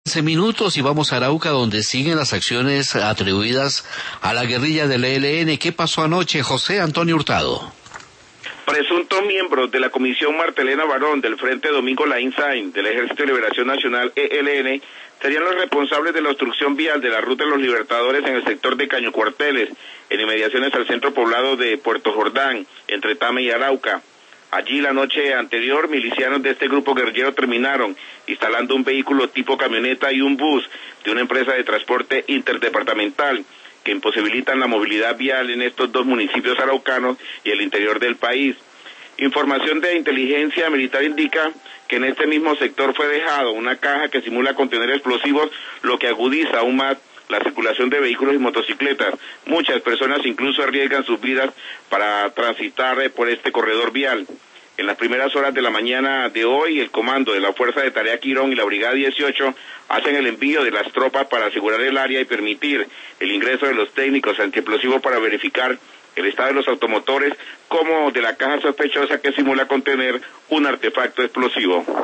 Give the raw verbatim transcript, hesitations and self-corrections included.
quince minutos y vamos a Arauca, donde siguen las acciones atribuidas a la guerrilla del E L N. ¿Qué pasó anoche, José Antonio Hurtado? Presuntos miembros de la Comisión Martelena Barón del Frente Domingo Laín Sainz del Ejército de Liberación Nacional E L N serían los responsables de la obstrucción vial de la Ruta de los Libertadores en el sector de Caño Cuarteles, en inmediaciones al centro poblado de Puerto Jordán, entre Tame y Arauca. Allí la noche anterior, milicianos de este grupo guerrillero terminaron instalando un vehículo tipo camioneta y un bus de una empresa de transporte interdepartamental que imposibilitan la movilidad vial en estos dos municipios araucanos y el interior del país. Información de inteligencia militar indica que en este mismo sector fue dejado una caja que simula contener explosivos, lo que agudiza aún más la circulación de vehículos y motocicletas. Muchas personas incluso arriesgan sus vidas para transitar por este corredor vial. En las primeras horas de la mañana de hoy, el comando de la Fuerza de Tarea Quirón y la Brigada dieciocho hacen el envío de las tropas para asegurar el área y permitir el ingreso de los técnicos antiexplosivos para verificar el estado de los automotores como de la caja sospechosa que simula contener un artefacto explosivo.